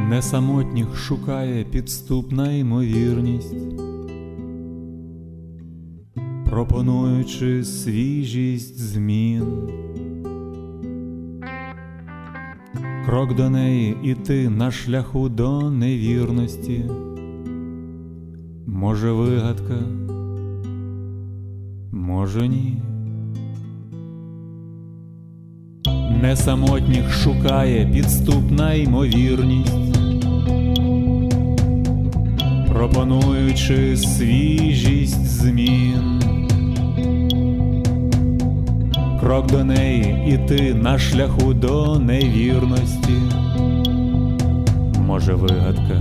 Не самотніх шукає підступна ймовірність, пропонуючи свіжість змін. Крок до неї іти на шляху до невірності. Може вигадка, може ні. Не самотніх шукає підступна ймовірність, пропонуючи свіжість змін. Крок до неї іти на шляху до невірності. Може вигадка,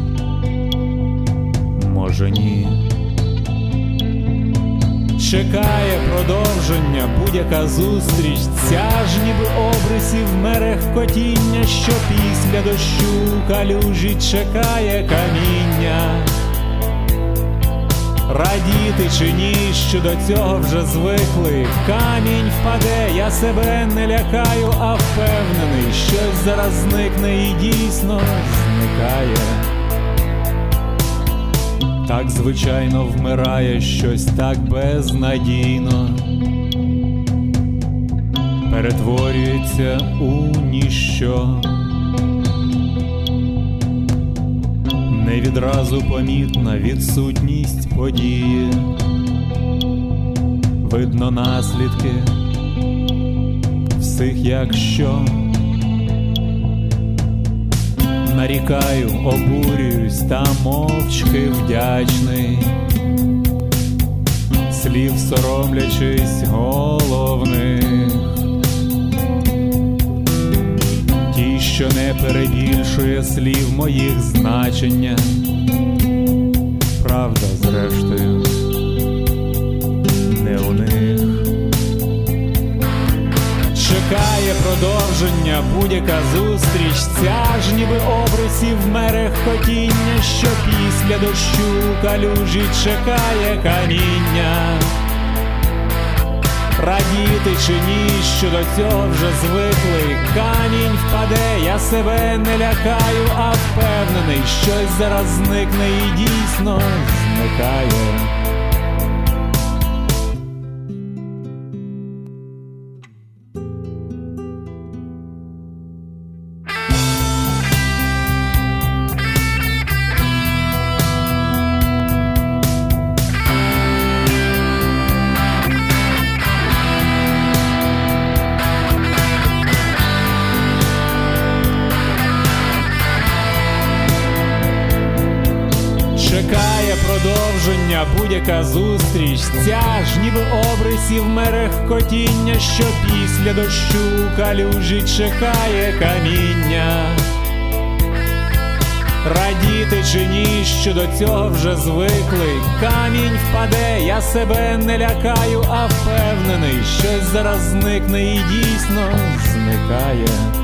може ні. Чекає продовження будь-яка зустріч, ця ж ніби обрисів мерехкотіння, що після дощу калюжі чекає каміння. Радіти чи ні, що до цього вже звикли, камінь впаде, я себе не лякаю, а впевнений, щось зараз зникне і дійсно зникає. Так звичайно вмирає щось так безнадійно, перетворюється у ніщо. Не відразу помітна відсутність події, видно наслідки всіх якщо. Нарікаю, обурююсь та мовчки вдячний, слів соромлячись головних. Ті, що не перебільшує слів моїх значення, правда зрештою не у них. Чекає продовження будь-яка зустріч, ця ж ніби обрисів мерехкотіння, що після дощу калюжі чекає каміння. Радіти чи ні, що до цього вже звикли, камінь впаде, я себе не лякаю, а впевнений, щось зараз зникне і дійсно зникає. Чекає продовження будь-яка зустріч, ця ж ніби обрисів мерехкотіння, що після дощу калюжі чекає каміння. Радіти чи ні, що до цього вже звикли, камінь впаде, я себе не лякаю, а впевнений, щось зараз зникне і дійсно зникає.